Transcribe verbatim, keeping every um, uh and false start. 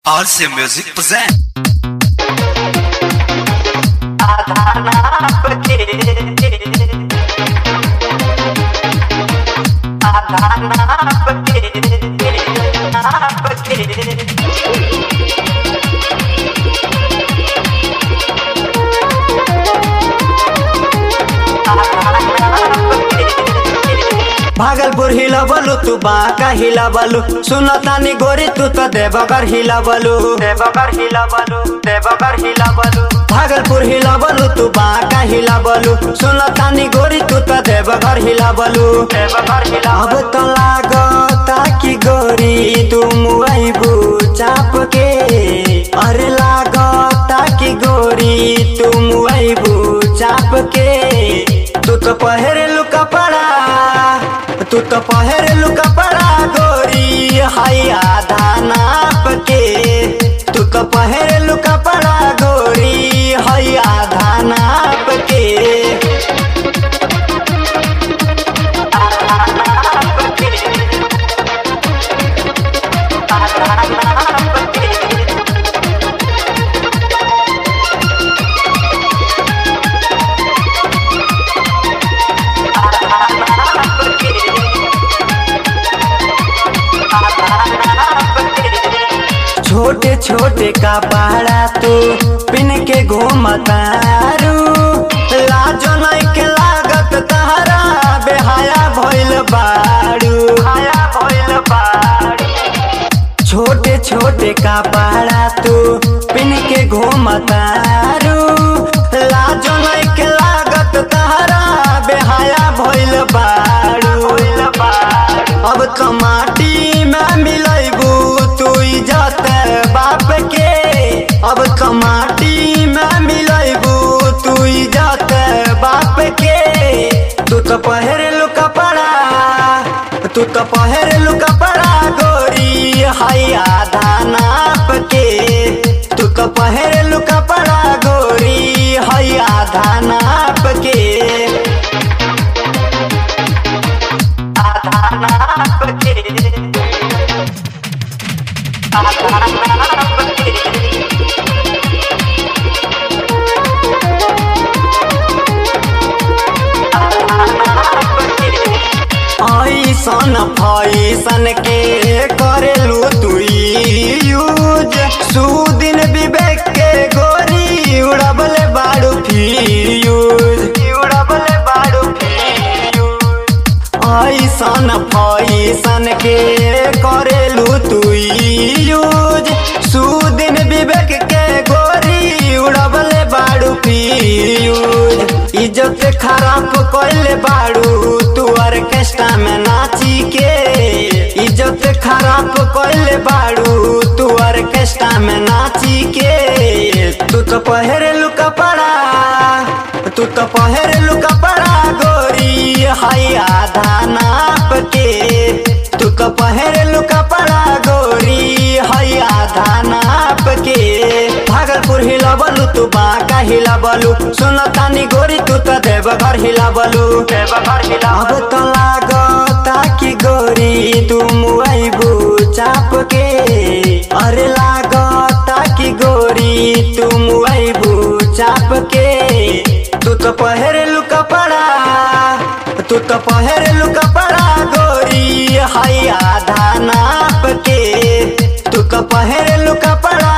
R C Music present. Bhagalpur हिलाबलु तू बांका हिलाबलु सुनतानी गोरी तू तो देवघर हिलाबलु देवघर हिलाबलु देवघर हिलाबलु भागलपुर हिलाबलु तू बांका हिलाबलु सुनतानी गोरी तू तो देवघर हिलाबलु देवघर हिला अब तो लागता कि गोरी तू मुआइबू चाप के अरे लागता कि गोरी तू मुआइबू चाप के तू तो पहरेलू कपड़ा तू तो पहरेलू कपड़ा गोरी हाई आधा नाप के तू तो पहरेलू कपड़ा गोरी हाई आधा नाप के आधा नाप के आधा नाप के छोटे छोटे कपड़ा तू पिन के घूमतारू लाजो नहीं के लागत तहरा बेहाया भइल बाड़ू हाया भइल बाड़ू छोटे छोटे कपड़ा तू पिन के घूमतारू लाजो नहीं के लागत तहरा बेहाया भइल बाड़ू भइल बाड़ू अब तो माटी में मिलैबू तू इज्जत बाप के अब तो माटी में मिलैबू तू इज्जत बाप के तू तो पहरेलू कपड़ा तू तो पहरेलू कपड़ा गोरी हाई आधा नाप के तू तो पहरेलू कपड़ा गोरी हाई आधा नाप के आधा नाप के आधा नाप के ऐसन फैसन के करेलू तू यूज सुदिन विवेक के गोरी उड़बले बाड़ू फ्यूज उड़बले बाड़ू फ्यूज ऐसन फैसन के करेलू तू यूज सुदिन विवेक के गोरी उड़बले बाड़ू फ्यूज इज्जत खराब कइले बाड़ू तू ऑर्केस्ट्रा में नाची के इज्जत खराब कइले बाड़ू तू ऑर्केस्ट्रा में नाची के तू तो पहरेलू कपड़ा तू तो पहरेलू कपड़ा गोरी हाई आधा नाप के तू तो पहरेलू कपड़ा गोरी हाई आधा नाप के भागलपुर हिलाबलु तू बांका हिलाबलु सुनतानी गोरी तू तो देवघर हिलाबलु देवघर हिला अब तो लागता कि गोरी तू मुआइबू चाप के अरे लागता कि गोरी तू मुआइबू चाप के तू तो पहरेलू कपड़ा तू तो पहरेलू कपड़ा गोरी हाई आधा नाप के तू तो पहरेलू कपड़ा